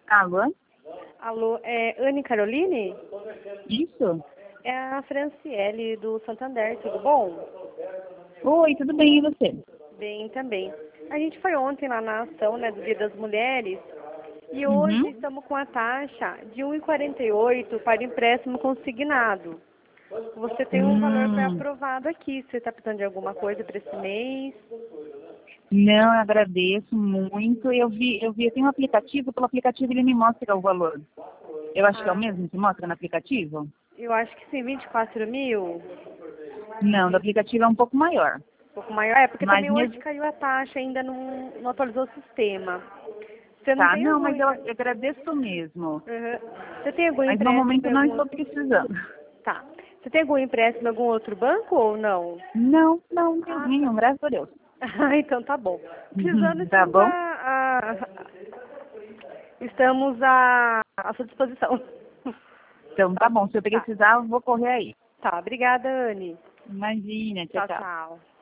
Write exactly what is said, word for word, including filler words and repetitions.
Alô? Alô, é Anne Caroline? Isso? É a Franciele do Santander, tudo bom? Oi, tudo bem, e você? Bem também. A gente foi ontem lá na ação, né, do Dia das Mulheres e hoje Uhum. estamos com a taxa de um vírgula quarenta e oito para empréstimo consignado. Você tem um valor Hum, pré-aprovado aqui. Você está precisando de alguma coisa para esse mês? não, eu agradeço muito. Eu vi, eu vi, tem um aplicativo, pelo aplicativo ele me mostra o valor. Eu acho que é o Ah, mesmo que mostra no aplicativo? eu acho que sim, vinte e quatro mil. Não, do aplicativo é um pouco maior. Um pouco maior. É, porque Mas também hoje mesmo. caiu a taxa, ainda não, não atualizou o sistema. Você não Tá, tem não, algum... mas eu agradeço mesmo. Uhum. Você tem algum Mas no empréstimo momento em não algum... estou precisando. Tá. Você tem algum empréstimo em algum outro banco ou não? Não, não, não tenho Ah, tá. nenhum, graças a Deus. Ah, então tá bom. Precisando, Tá estamos bom? à, à, estamos à, à sua disposição. Então tá Tá, bom, se eu tá. precisar, eu vou correr aí. Tá, obrigada, Anne. Imagina, tchau, Tchau, tchau. tchau.